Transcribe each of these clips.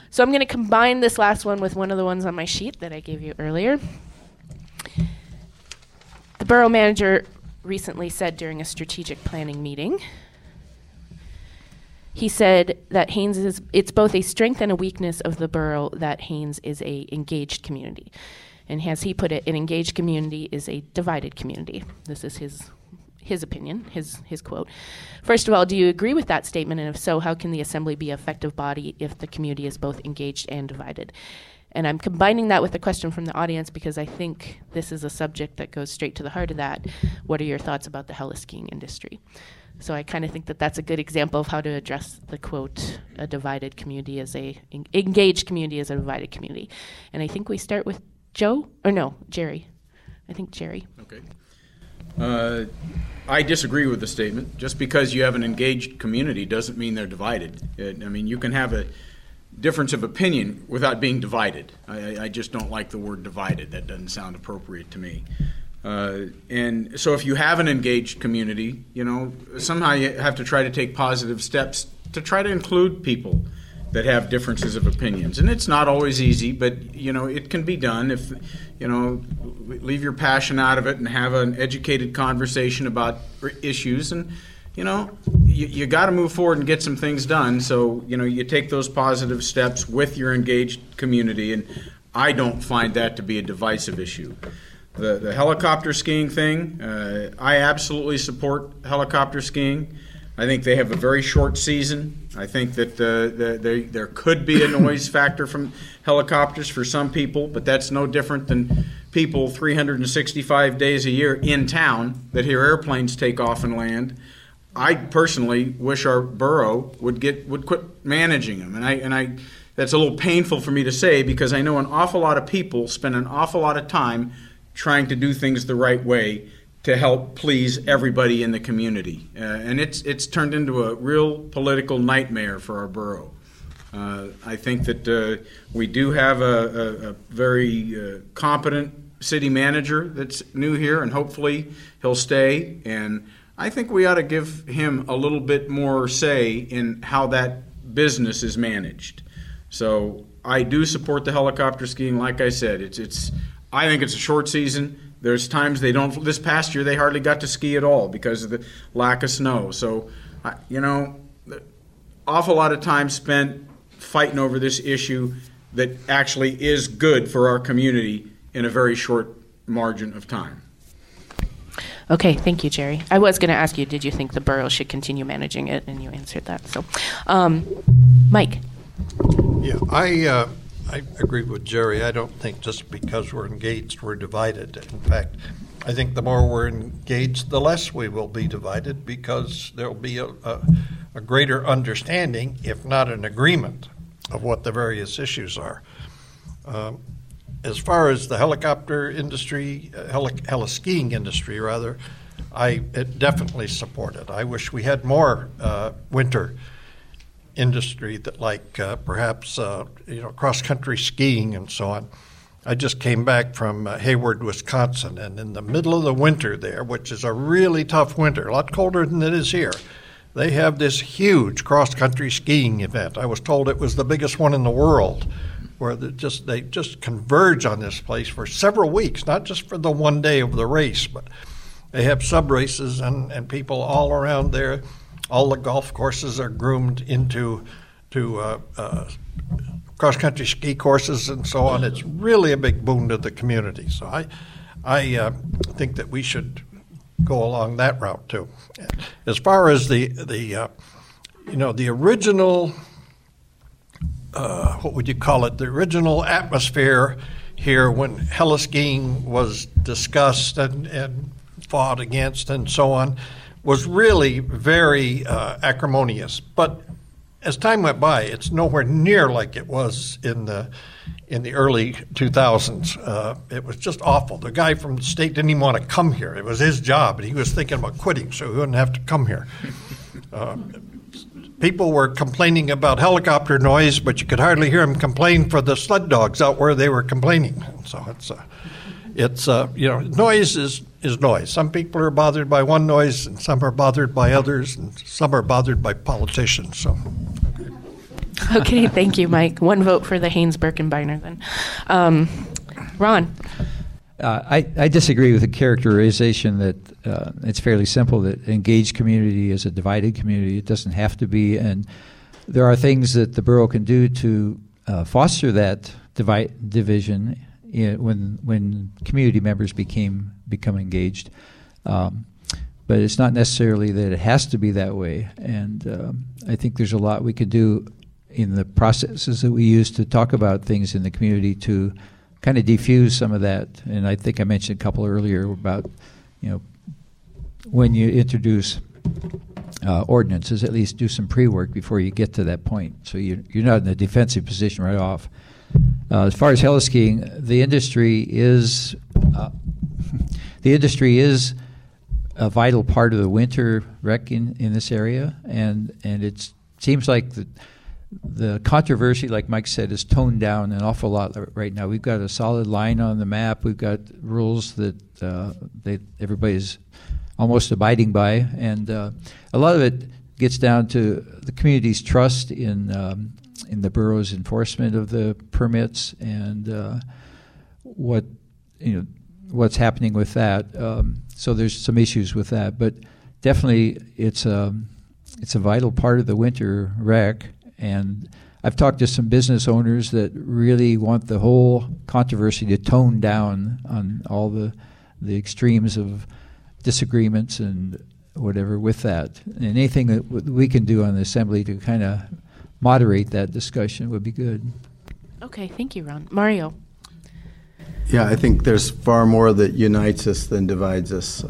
So I'm going to combine this last one with one of the ones on my sheet that I gave you earlier. The borough manager recently said during a strategic planning meeting, he said that it's both a strength and a weakness of the borough that Haines is a engaged community. And as he put it, an engaged community is a divided community. This is his opinion, his quote. First of all, do you agree with that statement? And if so, how can the assembly be an effective body if the community is both engaged and divided? And I'm combining that with a question from the audience because I think this is a subject that goes straight to the heart of that. What are your thoughts about the heli-skiing industry? So I kind of think that that's a good example of how to address the quote, a divided community as engaged community as a divided community. And I think we start with Jerry. I think Jerry. Okay. I disagree with the statement. Just because you have an engaged community doesn't mean they're divided. You can have a difference of opinion without being divided. I just don't like the word divided. That doesn't sound appropriate to me. And so if you have an engaged community, somehow you have to try to take positive steps to try to include people that have differences of opinions. And it's not always easy, but, it can be done if, leave your passion out of it and have an educated conversation about issues. And, you got to move forward and get some things done. So, you take those positive steps with your engaged community. And I don't find that to be a divisive issue. The helicopter skiing thing, I absolutely support helicopter skiing. I think they have a very short season. I think that there could be a noise factor from helicopters for some people, but that's no different than people 365 days a year in town that hear airplanes take off and land. I personally wish our borough would quit managing them, and I that's a little painful for me to say because I know an awful lot of people spend an awful lot of time trying to do things the right way to help please everybody in the community. And it's turned into a real political nightmare for our borough. I think that we do have a very competent city manager that's new here, and hopefully he'll stay. And I think we ought to give him a little bit more say in how that business is managed. So I do support the helicopter skiing. Like I said, I think it's a short season. There's times they don't. This past year, they hardly got to ski at all because of the lack of snow. So, awful lot of time spent fighting over this issue that actually is good for our community in a very short margin of time. Okay, thank you, Jerry. I was going to ask you, did you think the borough should continue managing it? And you answered that. So, Mike. Yeah, I agree with Jerry. I don't think just because we're engaged, we're divided. In fact, I think the more we're engaged, the less we will be divided because there will be a greater understanding, if not an agreement, of what the various issues are. As far as the helicopter industry, heli-skiing industry, rather, I definitely support it. I wish we had more winter industry that perhaps cross-country skiing and so on. I just came back from Hayward, Wisconsin, and in the middle of the winter there, which is a really tough winter, a lot colder than it is here, they have this huge cross-country skiing event. I was told it was the biggest one in the world, where they just converge on this place for several weeks, not just for the one day of the race, but they have sub-races and people all around there. All the golf courses are groomed into cross-country ski courses and so on. It's really a big boon to the community. So I think that we should go along that route too. As far as the original, what would you call it? The original atmosphere here when heli-skiing was discussed and fought against and so on was really very acrimonious. But as time went by, it's nowhere near like it was in the early 2000s. It was just awful. The guy from the state didn't even want to come here. It was his job, and he was thinking about quitting so he wouldn't have to come here. People were complaining about helicopter noise, but you could hardly hear them complain for the sled dogs out where they were complaining. So it's noise is noise. Some people are bothered by one noise, and some are bothered by others, and some are bothered by politicians. So, okay. Okay, thank you, Mike. One vote for the Haynes-Birkenbeiner then. Ron? I disagree with the characterization that it's fairly simple, that engaged community is a divided community. It doesn't have to be, and there are things that the borough can do to foster that division when community members become engaged. But it's not necessarily that it has to be that way, and I think there's a lot we could do in the processes that we use to talk about things in the community to kind of diffuse some of that. And I think I mentioned a couple earlier about, when you introduce ordinances, at least do some pre-work before you get to that point, so you're not in a defensive position right off. As far as heliskiing, the industry is a vital part of the winter rec in this area, and it seems like the controversy, like Mike said, is toned down an awful lot right now. We've got a solid line on the map. We've got rules that everybody's almost abiding by, and a lot of it gets down to the community's trust in the borough's enforcement of the permits and what's happening with that. So there's some issues with that, but definitely it's a vital part of the winter rec. And I've talked to some business owners that really want the whole controversy to tone down on all the extremes of disagreements and whatever with that. And anything that we can do on the assembly to kind of moderate that discussion would be good. Okay, thank you, Ron. Mario? Yeah, I think there's far more that unites us than divides us.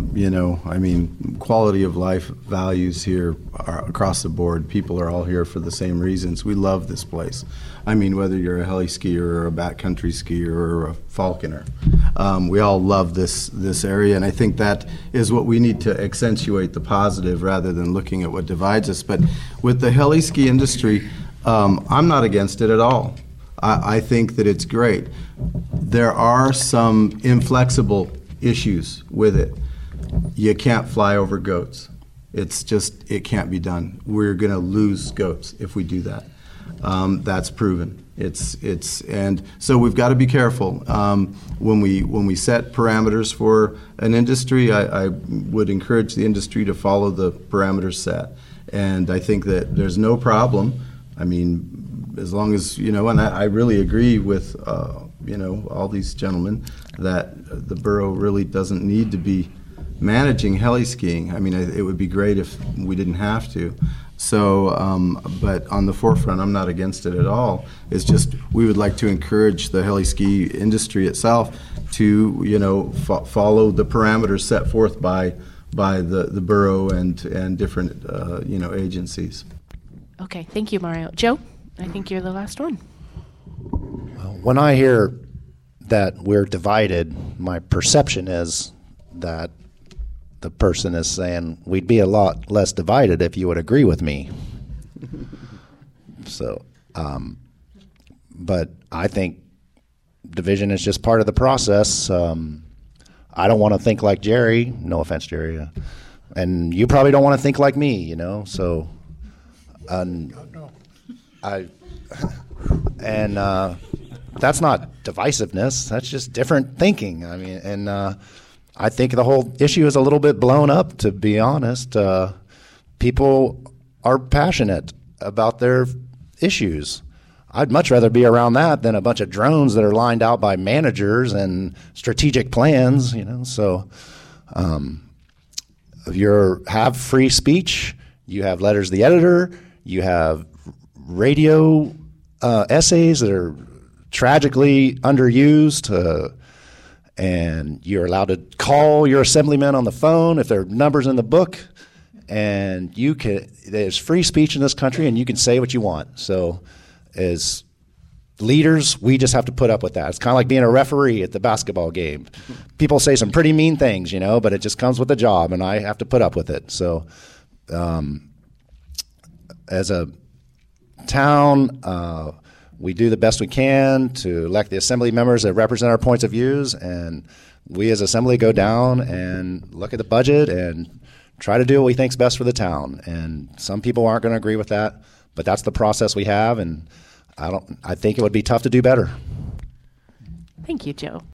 Quality of life values here are across the board. People are all here for the same reasons. We love this place. Whether you're a heli skier or a backcountry skier or a falconer, we all love this area, and I think that is what we need to accentuate, the positive rather than looking at what divides us. But with the heli ski industry, I'm not against it at all. I think that it's great. There are some inflexible issues with it. You can't fly over goats. It can't be done. We're going to lose goats if we do that. That's proven. And so we've got to be careful when we set parameters for an industry. I would encourage the industry to follow the parameters set, and I think that there's no problem. As long as, and I really agree with, all these gentlemen that the borough really doesn't need to be managing heli skiing. It would be great if we didn't have to. So, but on the forefront, I'm not against it at all. It's just we would like to encourage the heli ski industry itself to, follow the parameters set forth by the borough and different, agencies. Okay, thank you, Mario. Joe? I think you're the last one. When I hear that we're divided, my perception is that the person is saying we'd be a lot less divided if you would agree with me. So, but I think division is just part of the process. I don't want to think like Jerry. No offense, Jerry. And you probably don't want to think like me, so... that's not divisiveness. That's just different thinking. I think the whole issue is a little bit blown up, to be honest. People are passionate about their issues. I'd much rather be around that than a bunch of drones that are lined out by managers and strategic plans, So you have free speech, you have letters to the editor, you have radio essays that are tragically underused, and you're allowed to call your assemblyman on the phone if there are numbers in the book, and there's free speech in this country, and you can say what you want. So as leaders, we just have to put up with that. It's kind of like being a referee at the basketball game. People say some pretty mean things, but it just comes with the job, and I have to put up with it. So as a town, we do the best we can to elect the assembly members that represent our points of views, and we as assembly go down and look at the budget and try to do what we think is best for the town. And some people aren't going to agree with that, But that's the process we have, and I think it would be tough to do better. Thank you, Joe.